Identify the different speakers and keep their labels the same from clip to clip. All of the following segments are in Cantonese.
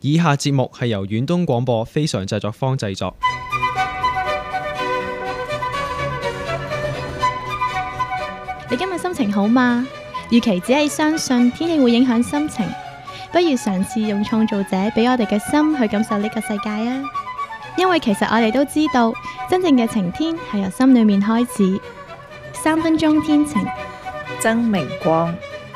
Speaker 1: 以下節目係由遠東廣播非常製作坊製作。
Speaker 2: 你今日心情好嗎？與其只係相信天氣會影響心情，不如嘗試用創造者俾我哋嘅心去感受呢個世界啊！因為其實我哋都知道，真正嘅晴天係由心裏面開始。3分鐘天晴，
Speaker 3: 曾明光。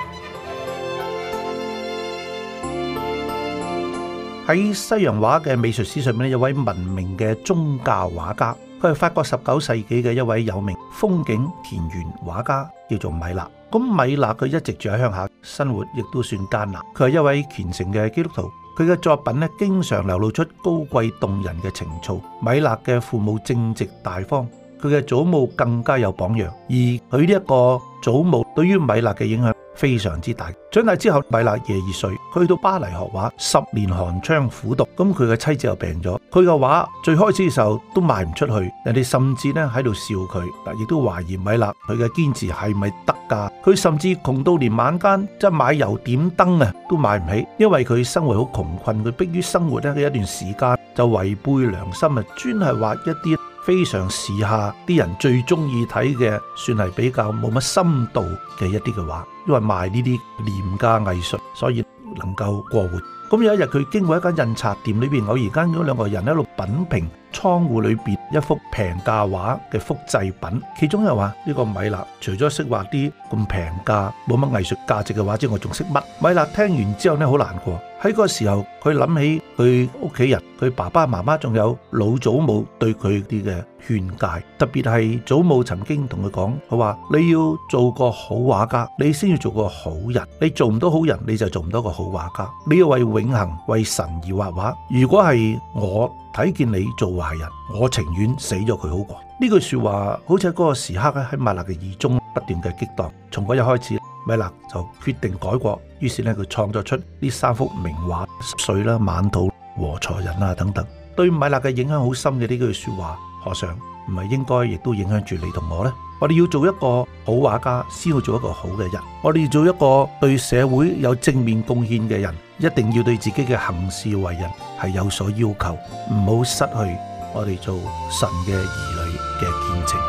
Speaker 4: 喺西洋畫嘅美術史上面有位聞名嘅宗教畫家，佢係法國19世紀嘅一位有名風景田園畫家，叫做米勒。咁米勒佢一直住喺鄉下，生活亦都算艱難。佢係一位虔誠嘅基督徒，佢嘅作品經常流露出高貴動人嘅情操。米勒嘅父母正直大方，佢嘅祖母更加有榜樣，而佢呢一個祖母對於米勒嘅影響非常之大。長大之後，米勒22歲，去到巴黎學畫，10年寒窗苦讀。咁佢嘅妻子又病咗，佢嘅畫最開始嘅時候都賣唔出去，人哋甚至咧喺度笑佢，但亦都懷疑米勒佢嘅堅持係咪得㗎？佢甚至窮到連晚間即係買油點燈啊都買唔起，因為佢生活好窮困，佢迫於生活咧嘅一段時間就違背良心啊，專係畫一啲非常時下啲人最中意睇嘅，算係比較冇乜深度嘅一啲嘅畫，因為賣呢啲廉價藝術，所以能夠過活。咁有一日佢經過一間印刷店裏邊，偶然間嗰兩個人喺度品評倉庫裏邊一幅平價畫嘅複製品，其中又話呢個米勒除咗識畫啲咁平價冇乜藝術價值嘅畫之外，仲識乜？米勒聽完之後呢，好難過。喺嗰個時候，佢諗起佢屋企人，佢爸爸媽媽仲有老祖母對佢啲嘅勸誡，特別係祖母曾經同佢講，佢話你要做個好畫家，你先要做個好人，你做唔到好人，你就做唔到個好畫家。你要為永恆、為神而畫畫。如果係我睇見你做壞人，我情願死咗佢好過。呢句說話好似喺嗰個時刻喺米勒嘅耳中不斷嘅激盪。從嗰日開始，米勒就決定改過，於是咧佢創作出呢3幅名畫《十歲》啦、《晚土》、《和才人》啊等等。對米勒嘅影響好深嘅呢句說話，何嘗唔係應該亦都影響住你同我呢？我哋要做一個好畫家，先要做一個好嘅人。我哋要做一個對社會有正面貢獻嘅人，一定要對自己嘅行事為人係有所要求，唔好失去我哋做神嘅兒女嘅見證。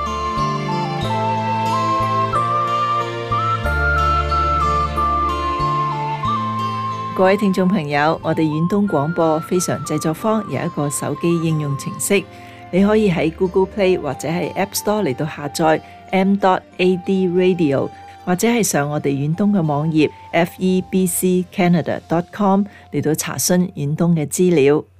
Speaker 3: 各位聽眾朋友，我哋遠東廣播非常製作坊有一個手機應用程式，你可以喺 Google Play 或者係 App Store 嚟到下載 m.ad radio， 或者係上我哋遠東嘅網頁 febccanada.com 嚟到查詢遠東嘅資料。